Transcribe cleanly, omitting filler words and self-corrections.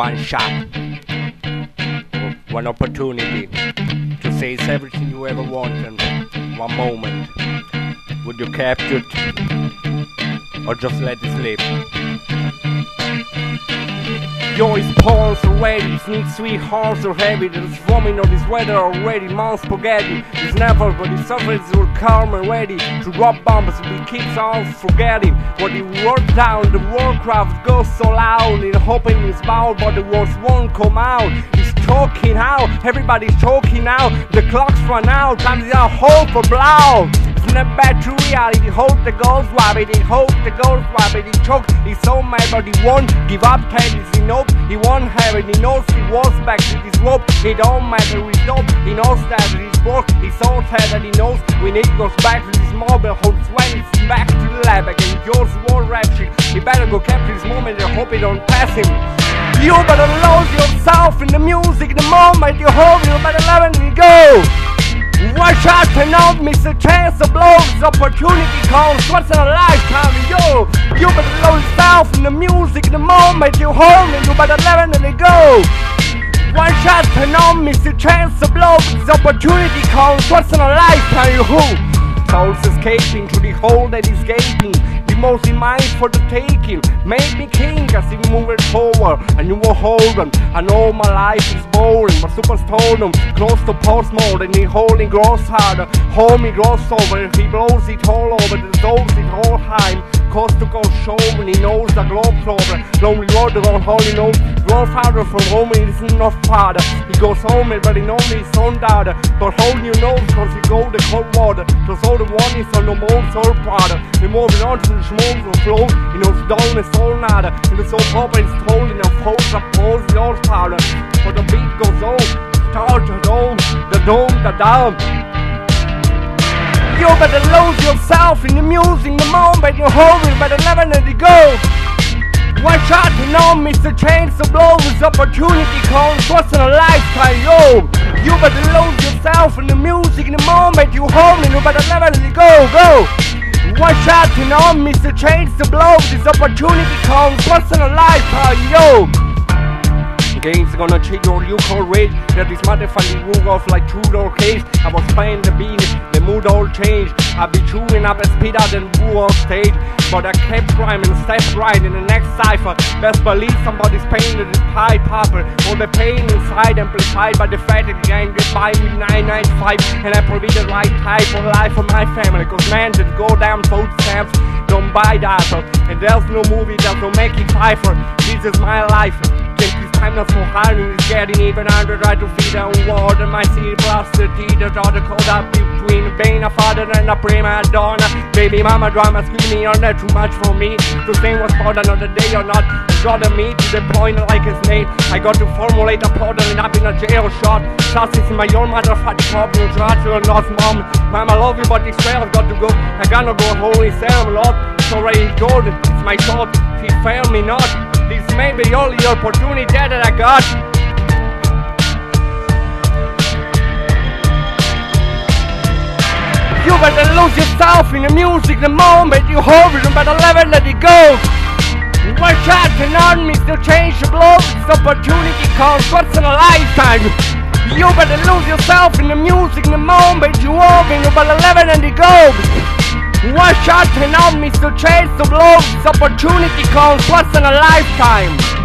one shot, or one opportunity to say it's everything you ever wanted. One moment. Would you capture it or just let it slip? Yo, his palms are ready, sneak sweet arms are heavy. There's foaming on this weather already, mom spaghetti. He's never, but his suffers will calm and ready to drop bombs, but he keeps on forgetting. What he wrote down, the Warcraft goes so loud, in hoping his mouth, but the words won't come out. He's choking out, everybody's choking out. The clock's run out, time's out, hope for blow. Snap back to reality, hope the ghost rabbit, he hope the ghost rabbit, he choke, he's so mad but he won't give up, tennis, he knows he won't have it, he knows he was back with his rope, it don't matter, he's dope, he knows that he's broke, he's so sad that he knows when he goes back to his mobile, holds when he's back to the lab again, yours war rap shit, he better go capture this moment and hope it don't pass him. You better lose yourself in the music, the moment you hold, you better let it go. One shot to know, miss a chance to blow. This opportunity comes once in a lifetime. Yo, you better lose yourself in the music the moment you hold me. You better let it go. One shot to know, miss a chance to blow. This opportunity comes once in a lifetime. You souls escaping to the hole that is gaping. The most in mind for the taking. Made me king as he moved forward. And you were holding. I know my life is boring. My super stone close to post mode. And he holding grows harder. Homie grows over. He blows it all over. The doors it all time. Cost to go show when he knows the globe over. Lonely road around holy knows. Grow farther from home and he isn't enough father. He goes home but he knows his own daughter. But holding you knows cause he go the cold water. Cause all the warnings on the most soul powder. We're moving on to the schmoes and flows. He knows down is all nada. And the soul popper is told in a pose of pose the old powder. But the beat goes on. Start the dome, the dome. You better lose yourself in the music, the moment you hold it, better never let it go. One shot to know, Mr. Chance to blow, this opportunity comes once in a lifetime, yo. You better lose yourself in the music, the moment you hold it, you better never let it go, go. One shot to know, Mr. Chance to blow, this opportunity comes once in a lifetime, yo. Games gonna cheat or you call rage. That is motherfucking rule off like two-door cage. I was playing the beat, the mood all changed. I be chewing up a speed out and boo on stage. But I kept rhyming, step right in the next cipher. Best believe somebody's painted the pie popper. All the pain inside amplified by the fact that the gang get by me 995. And I provide the right type of life for my family. Cause man just go down footsteps, don't buy that. And there's no movie that will make it cipher. This is my life. I'm not so hard and it's getting even harder. Try to feed on water. My seed blaster teeter. Draw the code up between being a father and a prima donna. Baby mama drama screaming you're not too much for me. To say what's part another day or not. Draw the meat to the point like a snake. I got to formulate a plot and up in a jail shot. Justice in my own motherfucking problem. Try to not mom. Mama love you but this trail's got to go. I gotta go holy Sam Lord. It's already good. It's my thought. He failed me not. This may be the only opportunity that I got. You better lose yourself in the music the moment you hold it, you better let it go. One shot cannot miss to change the blow. This opportunity comes once in a lifetime. You better lose yourself in the music the moment you hold it, you better let it go. One shot cannot miss to change the blow. This opportunity comes once in a lifetime.